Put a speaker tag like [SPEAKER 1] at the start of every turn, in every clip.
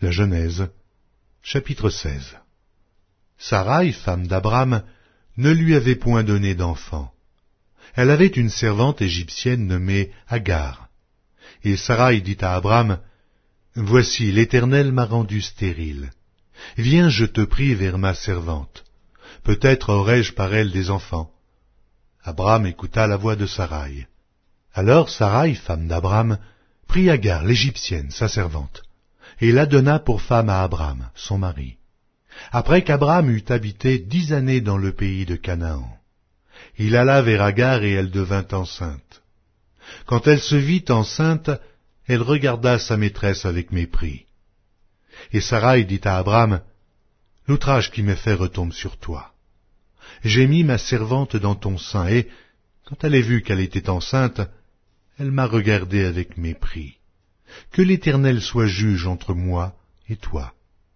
[SPEAKER 1] La Genèse, chapitre 16. Saraï, femme d'Abram, ne lui avait point donné d'enfant. Elle avait une servante égyptienne nommée Agar. Et Saraï dit à Abram, « Voici, l'Éternel m'a rendu stérile. Viens, je te prie, vers ma servante. Peut-être aurai-je par elle des enfants. » Abram écouta la voix de Saraï. Alors Saraï, femme d'Abram, prit Agar, l'Égyptienne, sa servante, et la donna pour femme à Abram, son mari. Après qu'Abram eut habité 10 années dans le pays de Canaan, il alla vers Agar et elle devint enceinte. Quand elle se vit enceinte, elle regarda sa maîtresse avec mépris. Et Saraï dit à Abram, « L'outrage qui m'est fait retombe sur toi. J'ai mis ma servante dans ton sein, et, quand elle a vu qu'elle était enceinte, elle m'a regardé avec mépris. Que l'Éternel soit juge entre moi et toi. »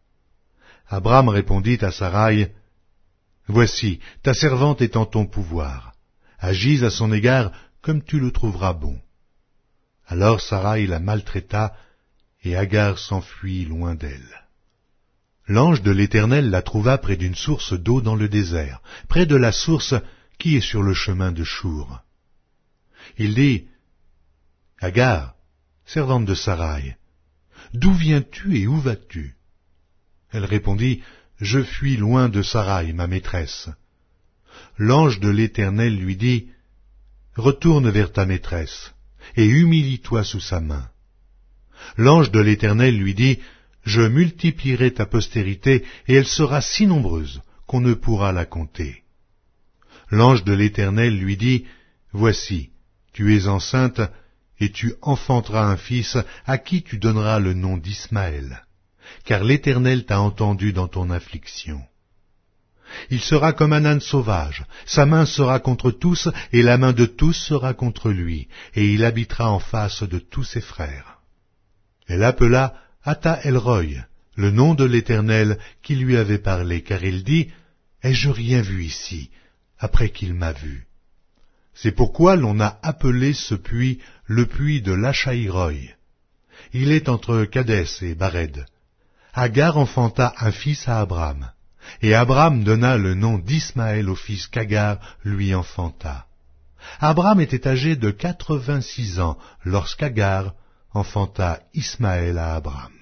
[SPEAKER 1] Abram répondit à Saraï, « Voici, ta servante est en ton pouvoir. Agis à son égard comme tu le trouveras bon. » Alors Saraï la maltraita, et Agar s'enfuit loin d'elle. L'ange de l'Éternel la trouva près d'une source d'eau dans le désert, près de la source qui est sur le chemin de Chour. Il dit, « Agar, servante de Saraï, d'où viens-tu et où vas-tu » Elle répondit, « Je fuis loin de Saraï, ma maîtresse. » L'ange de l'Éternel lui dit, « Retourne vers ta maîtresse, et humilie-toi sous sa main. » L'ange de l'Éternel lui dit, « Je multiplierai ta postérité, et elle sera si nombreuse qu'on ne pourra la compter. » L'ange de l'Éternel lui dit, « Voici, tu es enceinte, et tu enfanteras un fils à qui tu donneras le nom d'Ismaël, car l'Éternel t'a entendu dans ton affliction. Il sera comme un âne sauvage, sa main sera contre tous, et la main de tous sera contre lui, et il habitera en face de tous ses frères. » Elle appela Ata El-Roy, le nom de l'Éternel qui lui avait parlé, car il dit, « Ai-je rien vu ici, après qu'il m'a vu ?» C'est pourquoi l'on a appelé ce puits le puits de Lachaïroï. Il est entre Kadès et Bared. Agar enfanta un fils à Abram, et Abram donna le nom d'Ismaël au fils qu'Agar lui enfanta. Abram était âgé de 86 ans lorsqu'Agar enfanta Ismaël à Abram.